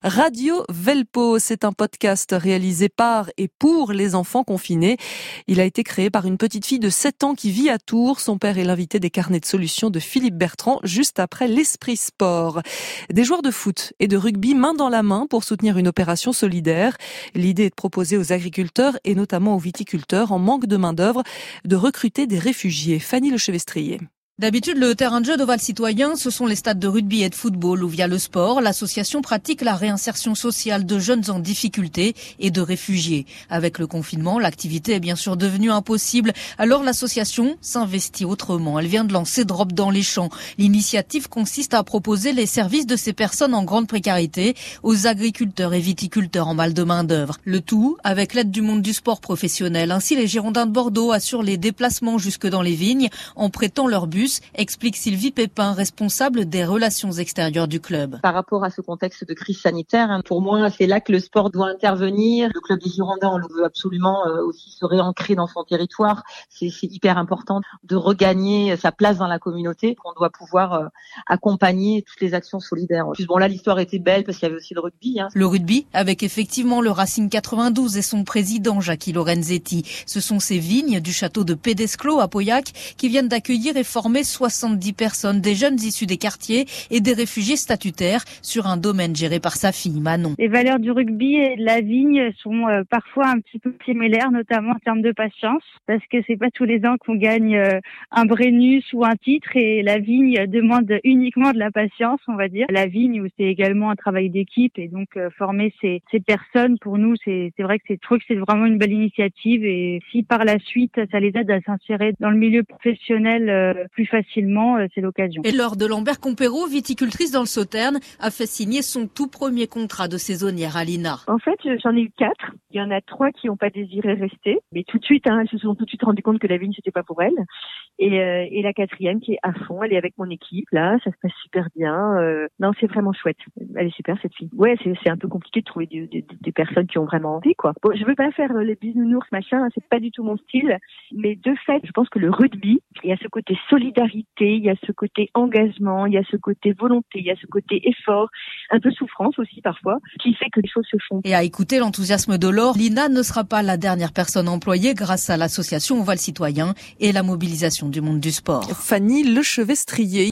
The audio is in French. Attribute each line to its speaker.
Speaker 1: Radio Velpo, c'est un podcast réalisé par et pour les enfants confinés. Il a été créé par une petite fille de 7 ans qui vit à Tours. Son père est l'invité des carnets de solutions de Philippe Bertrand, juste après l'Esprit Sport. Des joueurs de foot et de rugby main dans la main pour soutenir une opération solidaire. L'idée est de proposer aux agriculteurs et notamment aux viticulteurs en manque de main-d'œuvre de recruter des réfugiés. Fanny Lechevestrier.
Speaker 2: D'habitude, le terrain de jeu d'Oval Citoyen, ce sont les stades de rugby et de football où, via le sport, l'association pratique la réinsertion sociale de jeunes en difficulté et de réfugiés. Avec le confinement, l'activité est bien sûr devenue impossible. Alors l'association s'investit autrement. Elle vient de lancer Drop dans les champs. L'initiative consiste à proposer les services de ces personnes en grande précarité aux agriculteurs et viticulteurs en mal de main-d'œuvre. Le tout avec l'aide du monde du sport professionnel. Ainsi, les Girondins de Bordeaux assurent les déplacements jusque dans les vignes en prêtant leur bus, explique Sylvie Pépin, responsable des relations extérieures du club.
Speaker 3: Par rapport à ce contexte de crise sanitaire, pour moi, c'est là que le sport doit intervenir. Le club des Girondins, on le veut absolument aussi se réancrer dans son territoire. C'est hyper important de regagner sa place dans la communauté. On doit pouvoir accompagner toutes les actions solidaires. En plus, là, l'histoire était belle parce qu'il y avait aussi le rugby.
Speaker 2: Le rugby, avec effectivement le Racing 92 et son président Jackie Lorenzetti. Ce sont ces vignes du château de Pédesclos à Pauillac qui viennent d'accueillir et former 70 personnes, des jeunes issus des quartiers et des réfugiés statutaires sur un domaine géré par sa fille Manon.
Speaker 4: Les valeurs du rugby et de la vigne sont parfois un petit peu similaires, notamment en termes de patience, parce que c'est pas tous les ans qu'on gagne un Brennus ou un titre, et la vigne demande uniquement de la patience, on va dire. La vigne, où c'est également un travail d'équipe, et donc former ces personnes, pour nous, c'est vrai que c'est vraiment une belle initiative, et si par la suite ça les aide à s'insérer dans le milieu professionnel plus facilement, c'est l'occasion.
Speaker 2: Et Laure de Lambert-Compérot, viticultrice dans le Sauterne, a fait signer son tout premier contrat de saisonnière à l'INA.
Speaker 5: En fait, j'en ai eu 4. Il y en a 3 qui n'ont pas désiré rester, mais tout de suite, elles se sont tout de suite rendues compte que la vigne, c'était pas pour elles. Et la 4e qui est à fond, elle est avec mon équipe, là, ça se passe super bien. Non, c'est vraiment chouette. Elle est super, cette fille. Ouais, c'est un peu compliqué de trouver des personnes qui ont vraiment envie, quoi. Bon, je veux pas faire les bisounours, machin, c'est pas du tout mon style, mais de fait, je pense que le rugby, il y a ce côté solidarité, il y a ce côté engagement, il y a ce côté volonté, il y a ce côté effort, un peu souffrance aussi parfois, qui fait que les choses se font.
Speaker 2: Et à écouter l'enthousiasme de Laure, l'INA ne sera pas la dernière personne employée grâce à l'association Oval Citoyen et la mobilisation du monde du sport.
Speaker 1: Fanny Lechevestrier.